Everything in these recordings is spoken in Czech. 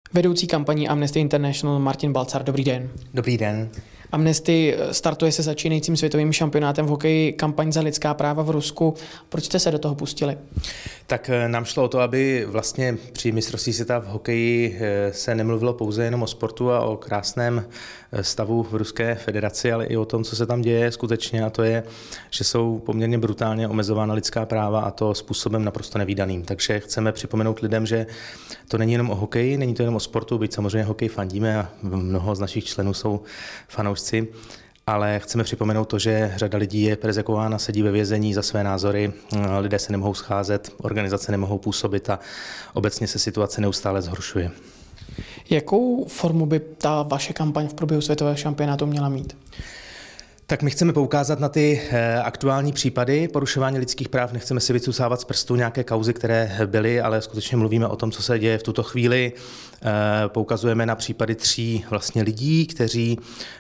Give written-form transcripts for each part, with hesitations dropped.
Vedoucí kampaní Amnesty International Martin Balcar, dobrý den. Dobrý den. Amnesty startuje se začínajícím světovým šampionátem v hokeji kampaň za lidská práva v Rusku. Proč jste se do toho pustili? Tak nám šlo o to, aby vlastně při mistrovství světa v hokeji se nemluvilo pouze jenom o sportu a o krásném stavu v Ruské federaci, ale i o tom, co se tam děje skutečně, a to je, že jsou poměrně brutálně omezována lidská práva, a to způsobem naprosto nevídaným. Takže chceme připomenout lidem, že to není jenom o hokeji, není to jenom o sportu, byť samozřejmě hokej fandíme a mnoho z našich členů jsou fanoušci, ale chceme připomenout to, že řada lidí je perzekvována, sedí ve vězení za své názory, lidé se nemohou scházet, organizace nemohou působit a obecně se situace neustále zhoršuje. Jakou formu by ta vaše kampaň v průběhu světového šampionátu měla mít? Tak my chceme poukázat na ty aktuální případy porušování lidských práv, nechceme si vycusávat z prstů nějaké kauzy, které byly, ale skutečně mluvíme o tom, co se děje v tuto chvíli. Poukazujeme na případy 3 vlastně lidí, kteří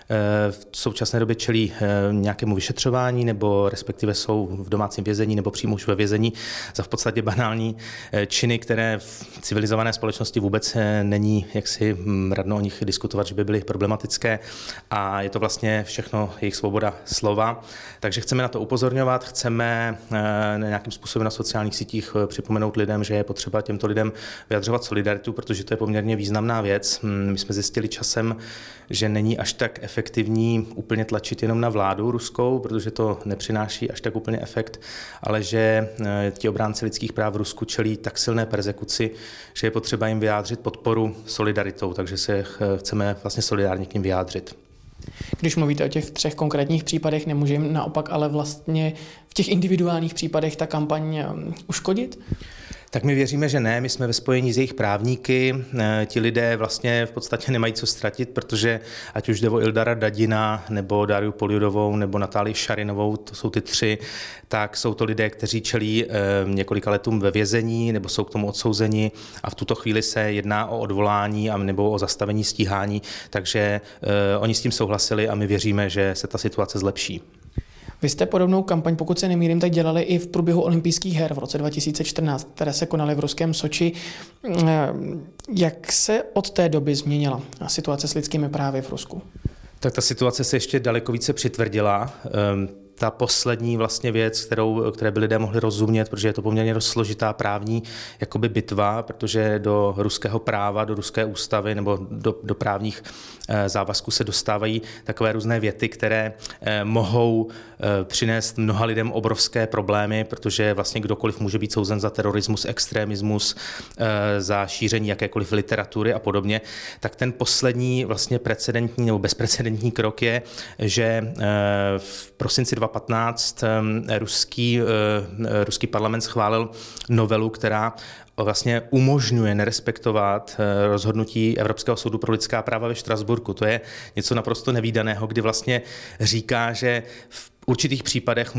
v současné době čelí nějakému vyšetřování, nebo respektive jsou v domácím vězení, nebo přímo už ve vězení za v podstatě banální činy, které v civilizované společnosti vůbec není jaksi radno o nich diskutovat, že by byly problematické, a je to vlastně všechno jejich svoboda slova. Takže chceme na to upozorňovat, chceme nějakým způsobem na sociálních sítích připomenout lidem, že je potřeba těmto lidem vyjadřovat solidaritu, protože to je poměrně významná věc. My jsme zjistili časem, že není až tak efektivní úplně tlačit jenom na vládu ruskou, protože to nepřináší až tak úplně efekt, ale že ti obránci lidských práv v Rusku čelí tak silné perzekuci, že je potřeba jim vyjádřit podporu solidaritou, takže se chceme vlastně solidárně k nim vyjádřit. Když mluvíte o těch 3 konkrétních případech, nemůže jim naopak ale vlastně v těch individuálních případech ta kampaň uškodit? Tak my věříme, že ne, my jsme ve spojení s jejich právníky, ti lidé vlastně v podstatě nemají co ztratit, protože ať už jde o Ildara Dadina, nebo Dariu Poljudovou, nebo Natálii Šarinovou, to jsou ty 3, tak jsou to lidé, kteří čelí několika letům ve vězení, nebo jsou k tomu odsouzeni, a v tuto chvíli se jedná o odvolání nebo o zastavení stíhání, takže oni s tím souhlasili a my věříme, že se ta situace zlepší. Vy jste podobnou kampaň, pokud se nemýlím, tak dělali i v průběhu olympijských her v roce 2014, které se konaly v ruském Soči. Jak se od té doby změnila situace s lidskými právy v Rusku? Tak ta situace se ještě daleko více přitvrdila. Ta poslední vlastně věc, které by lidé mohli rozumět, protože je to poměrně dost složitá právní jakoby bitva, protože do ruského práva, do ruské ústavy nebo do právních závazků se dostávají takové různé věty, které mohou přinést mnoha lidem obrovské problémy, protože vlastně kdokoliv může být souzen za terorismus, extremismus, za šíření jakékoliv literatury a podobně. Tak ten poslední vlastně precedentní nebo bezprecedentní krok je, že v prosinci 2015 ruský parlament schválil novelu, která vlastně umožňuje nerespektovat rozhodnutí Evropského soudu pro lidská práva ve Štrasburku. To je něco naprosto nevídaného, kdy vlastně říká, že v určitých případech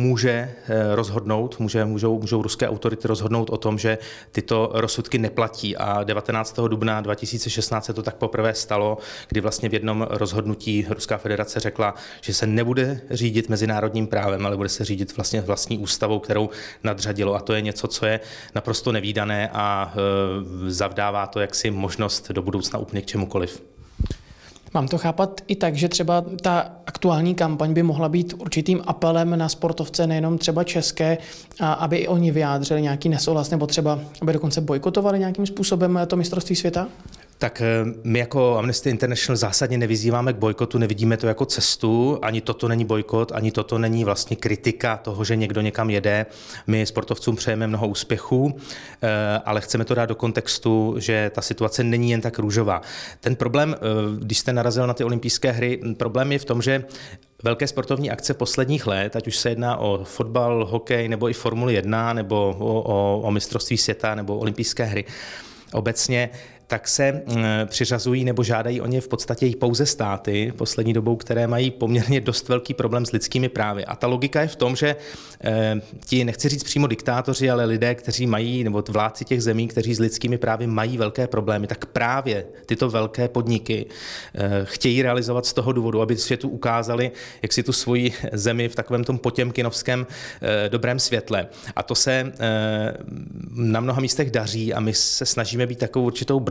můžou ruské autority rozhodnout o tom, že tyto rozsudky neplatí, a 19. dubna 2016 se to tak poprvé stalo, kdy vlastně v jednom rozhodnutí Ruská federace řekla, že se nebude řídit mezinárodním právem, ale bude se řídit vlastně vlastní ústavou, kterou nadřadilo, a to je něco, co je naprosto nevídané a zavdává to jaksi možnost do budoucna úplně k čemukoliv. Mám to chápat i tak, že třeba ta aktuální kampaň by mohla být určitým apelem na sportovce, nejenom třeba české, aby i oni vyjádřili nějaký nesouhlas, nebo třeba aby dokonce bojkotovali nějakým způsobem to mistrovství světa? Tak my jako Amnesty International zásadně nevyzýváme k bojkotu, nevidíme to jako cestu, ani toto není bojkot, ani toto není vlastně kritika toho, že někdo někam jede. My sportovcům přejeme mnoho úspěchů, ale chceme to dát do kontextu, že ta situace není jen tak růžová. Ten problém, když jste narazil na ty olympijské hry, problém je v tom, že velké sportovní akce posledních let, ať už se jedná o fotbal, hokej, nebo i Formuli 1, nebo o mistrovství světa, nebo olympijské hry obecně, tak se přiřazují nebo žádají o ně v podstatě i pouze státy poslední dobou, které mají poměrně dost velký problém s lidskými právy. A ta logika je v tom, že ti, nechci říct přímo diktátoři, ale lidé, kteří mají, nebo vládci těch zemí, kteří s lidskými právy mají velké problémy, tak právě tyto velké podniky chtějí realizovat z toho důvodu, aby světu ukázali, jak si tu svoji zemi v takovém tom potěmkinovském dobrém světle. A to se na mnoha místech daří a my se snažíme být takovou určitou brzdou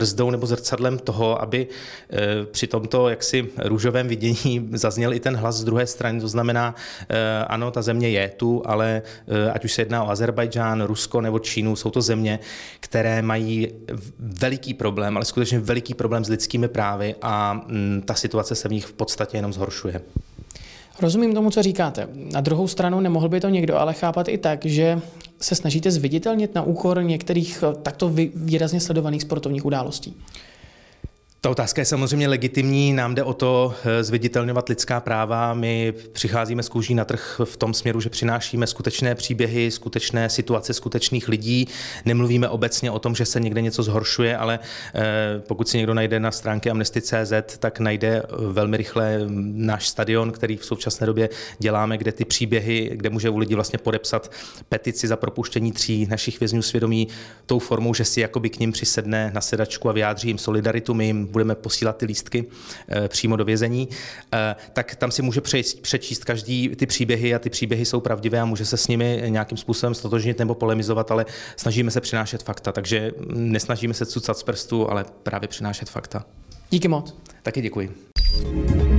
brzdou nebo zrcadlem toho, aby při tomto jaksi růžovém vidění zazněl i ten hlas z druhé strany. To znamená, ano, ta země je tu, ale ať už se jedná o Azerbajdžán, Rusko nebo Čínu, jsou to země, které mají veliký problém, ale skutečně veliký problém s lidskými právy a ta situace se v nich v podstatě jenom zhoršuje. Rozumím tomu, co říkáte. Na druhou stranu nemohl by to někdo ale chápat i tak, že se snažíte zviditelnit na úkor některých takto výrazně sledovaných sportovních událostí. Ta otázka je samozřejmě legitimní, nám jde o to zviditelňovat lidská práva, my přicházíme z kůží na trh v tom směru, že přinášíme skutečné příběhy, skutečné situace skutečných lidí, nemluvíme obecně o tom, že se někde něco zhoršuje, ale pokud si někdo najde na stránky Amnesty.cz, tak najde velmi rychle náš stadion, který v současné době děláme, kde ty příběhy, kde může u lidí vlastně podepsat petici za propuštění 3 našich vězňů svědomí tou formou, že si jakoby k nim přisedne na sedačku a vyjádří jim solidaritu, my jim budeme posílat ty lístky přímo do vězení, tak tam si může přečíst každý ty příběhy a ty příběhy jsou pravdivé a může se s nimi nějakým způsobem stotožnit nebo polemizovat, ale snažíme se přinášet fakta, takže nesnažíme se cucat z prstu, ale právě přinášet fakta. Díky moc. Taky děkuji.